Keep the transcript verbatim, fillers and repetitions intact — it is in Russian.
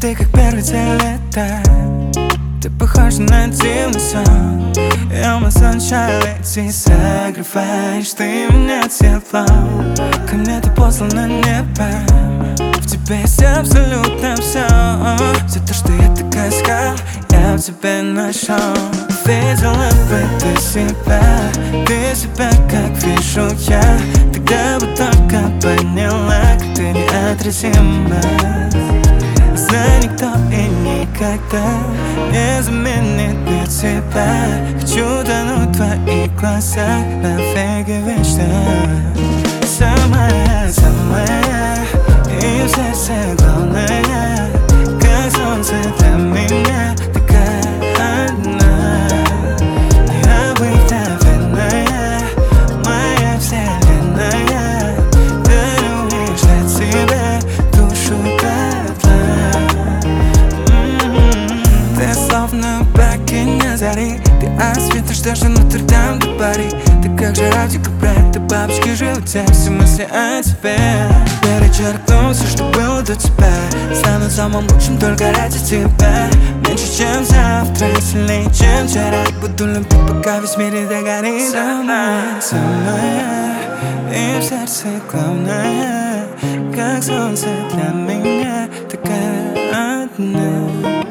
Ты как первый цвет лета, ты похожа на дивный сон. You're my sunshine, лети, согреваешь ты меня теплом. Ко мне ты послана небо, в тебе есть абсолютно все. Все то, что я так искал, я в тебе нашел. Видела бы ты себя, ты себя, как вижу я. Тогда бы только поняла, как ты неотразима. Знай, никто и никогда не заменит мне тебя. Хочу тонуть в твоих глазах навеки вечно. Самая, самая, и в сердце главная, как солнце для меня, такая одна, необыкновенная, моя вселенная. Даруешь для тебя душу дотла. Ты словно богиня зари, ты осветишь даже Нотр-Дам до Пари. Ты как жара в декабре, ты бабочки в животе, все мысли о тебе. Перечеркну все, что было до тебя, стану самым лучшим только ради тебя. Меньше, чем завтра, сильнее, чем вчера. Буду любить, пока весь мир не догорит. Самая, самая, и в сердце главная, как солнце для меня, такая одна.